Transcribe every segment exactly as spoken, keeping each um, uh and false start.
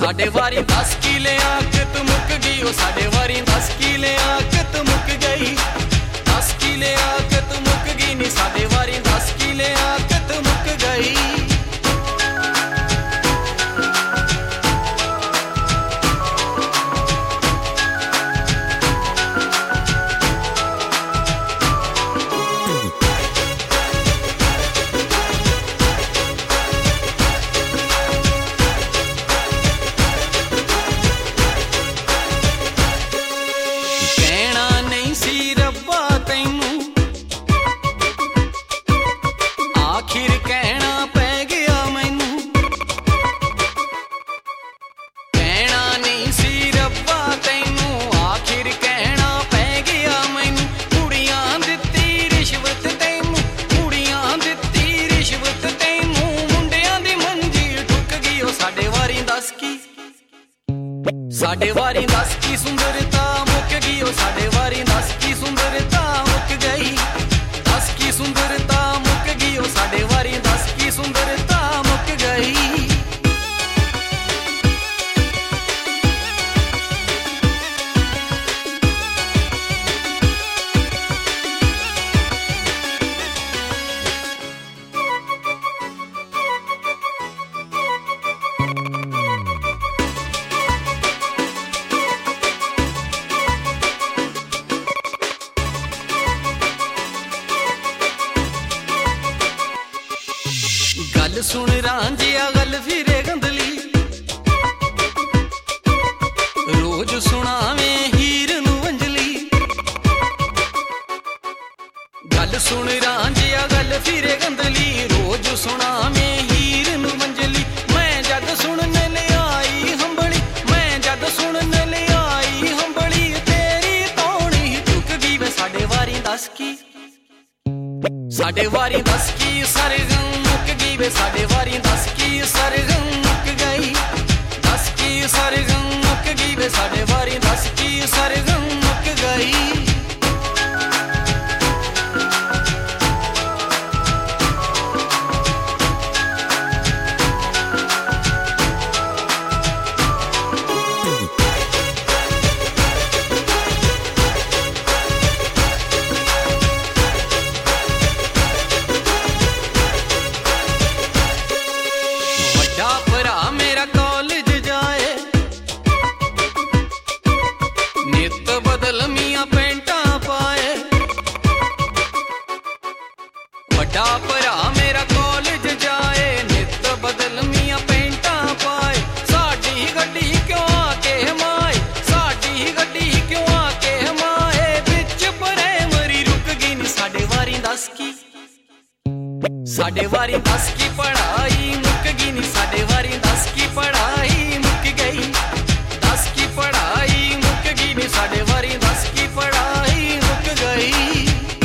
साडे वारी दस किले आकत मुक गई, ओ साडे वारी दस किले आकत मुक गई। दस किले आकत मुक गई नी साडे वारी दस किले आकत मुक गई। साडे वारी दस की सुंदरता मुक गई, ओ साडे वारी दस की सुंदरता मुक गई। दस की सुंदरता मुक गई, ओ साडे वारी दस की सुंदरता मुक गई। गल सुन रांझिया गल फिरे गंदली, रोज सुनावे हीर नू अंजलि। गल सुन रांझिया गल फिरे गंदली, रोज सुनावे हीर नू अंजलि। मैं जद सुनने ले आई हंबली, मैं जद सुनने ले आई हंबली, तेरी तौणी चुक गई वे साडे वारी दस की। साडे वारी दस की सरगम मुक गई वे साडे वारी दस की सरगम मुक गई। दस की सरगम मुक गई वे साडे वारी दस की सरगम मुक गई। बड़ा भरा मेरा कॉलेज जाए, नित बदल मियां पेंटा पाए। साडी गड्डी क्यों आके माए, साडी गड्डी क्यों आके माए। बिच प्राइमरी रुक गई नी साडे वारी दस की। साडे वारी दस की पढ़ाई मुक गई नी साडे वारी दस की पढ़ाई मुक गई। दस की पढ़ाई मुक गई नी साडे वारी दस की पढ़ाई मुक गई।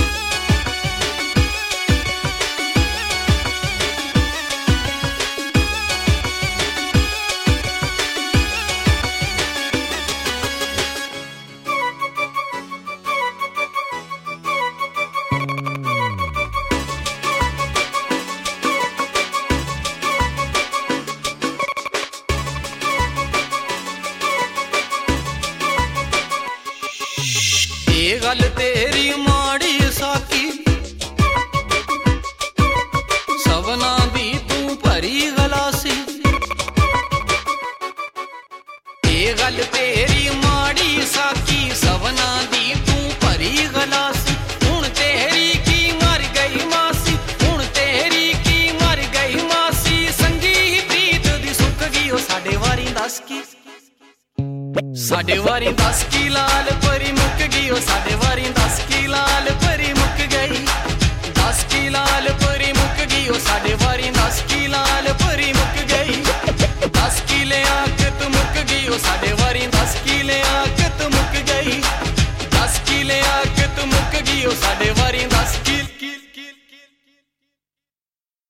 ये गल तेरी माड़ी साकी, सबना दी तू भरी गलासी। ये गल तेरी माड़ी साकी, सबना दी तू भरी गलासी। हुण तेरी की मर गई मासी, हुण तेरी की मर गई मासी। संगी प्रीत दी सुक गई, ओ साडे वारी दस की। साडे वारी दस की लाल परी मुक गई, ओ साडे वारी दस की लाल परी मुक गई। दस की लाल परी